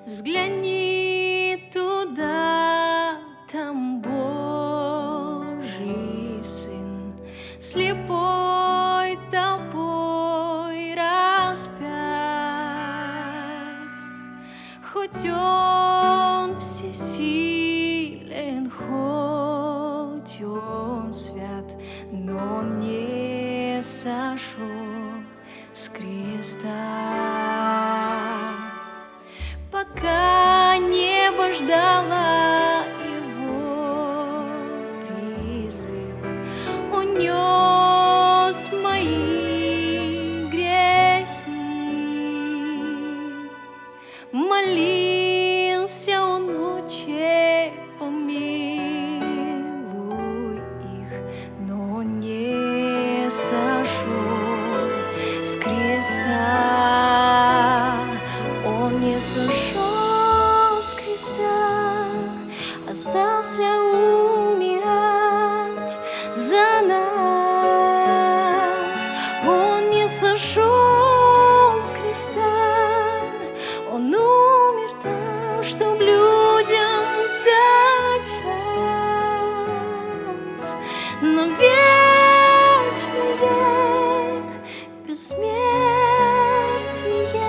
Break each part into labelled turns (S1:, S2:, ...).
S1: Взгляни туда, там Божий Сын, слепой толпой распят. Хоть Он всесилен, хоть Он свят, но Он не сошел с креста. Пока небо ждало Его призыв, унес мои грехи. Молился Он, Отче, помилуй их, но Он не сошел с креста. Он не сошел с креста, остался умирать за нас. Он не сошел с креста, Он умер там, чтоб людям дать шанс на вечное бессмертие.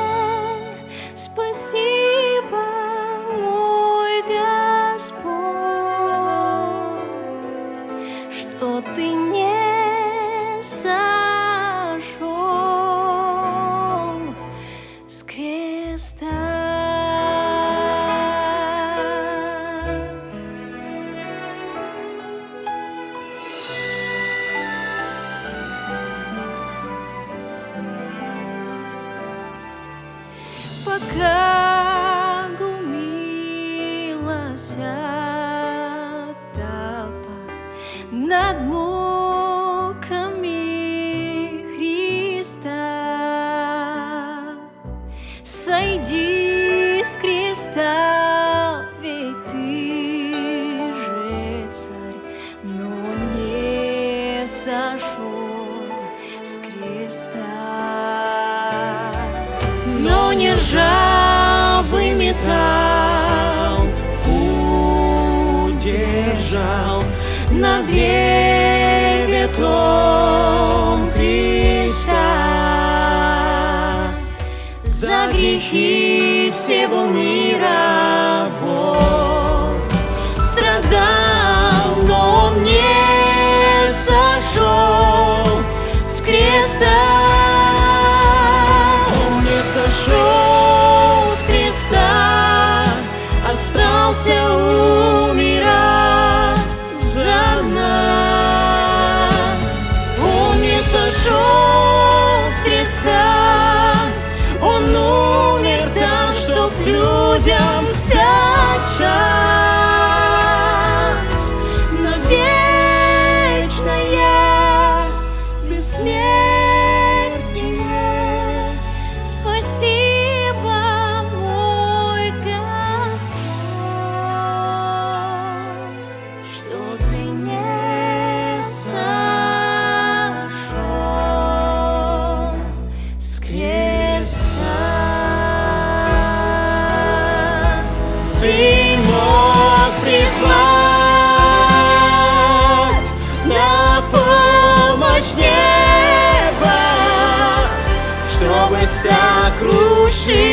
S1: Спасибо, мой Господь, что Ты не сошел с креста. Пока глумилась толпа над муками Христа, сойди с креста, ведь Ты же Царь, но не сошел с креста. Но не ржавый металл удержал на древе том Христа. За грехи всего мира Бог страдал, но Он не сошел с креста. Сошел с креста, остался умирать за нас. Он не сошел с креста, Он умер там, чтоб людям дать шанс на вечное бессмертие. Ты мог призвать на помощь небо, чтобы сокрушить